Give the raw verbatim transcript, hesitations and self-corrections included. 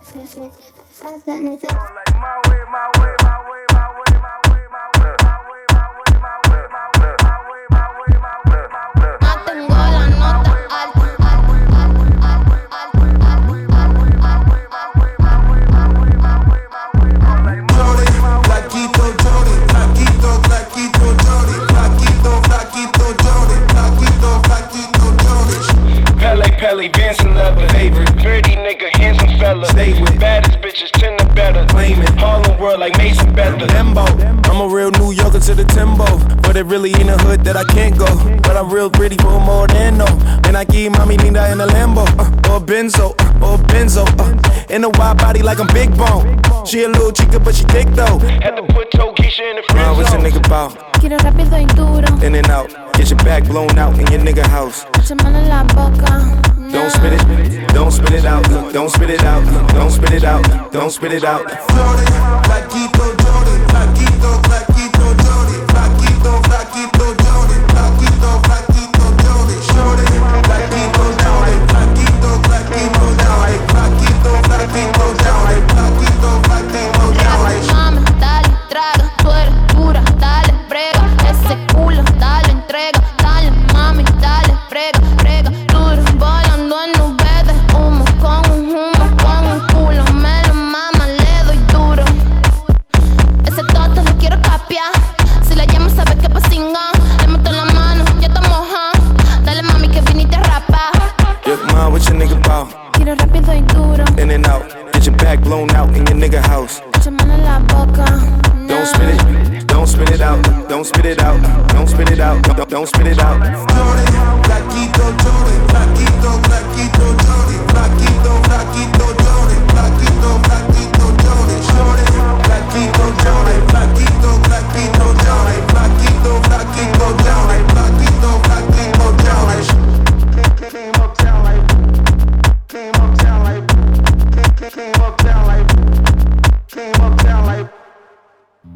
Pele, Vincent Leather, favorite, pretty nigga, handsome fella. Stay with baddest bitches, ten to better. Claim it, Harlem world like Mason Better. Limbo, I'm a real New Yorker to the Timbo, but it really ain't a hood that I can't go. But I'm real pretty for more than no. And I give mommy Linda in a Lambo, uh, or a Benzo, uh, or a Benzo, uh, in a wide body like I'm Big Bone. She a little chica, but she thick though. Had to put Tokeisha in the friend zone. What's your nigga bout? Quiero rápido y duro. In and out, get your back blown out in your nigga house. Mucha mano en la boca. Don't spit it, don't spit it out, don't spit it out, don't spit it out, don't spit it out. Flaquito Jordan, flaquito, flaquito Jordan, flaquito, flaquito Jordan, flaquito, flaquito Jordan, Jordan, flaquito Jordan, flaquito, flaquito Jordan, flaquito, flaquito Jordan, flaquito, flaquito Jordan. Mami, dale, traga, tú eres dura, dale, brega, ese culo, dale, entrega, dale, mami, dale, brega, brega, duro, volando en nubes de humo, con un humo, con un culo, me lo mama, le doy duro. Ese toto lo quiero capiar, si la llamo sabes que pa' singar, le meto la mano, ya está mojada, dale mami que viniste a rapar. Yo, ma, what your nigga bout? Quiero rápido y duro. In and out, get your back blown out in your nigga house. Mucha mano en la boca. Don't spit it, don't spit it out, don't spit it out, don't spit it out, don't, don't spit it out. Jordan, flaquito Jordan, flaquito.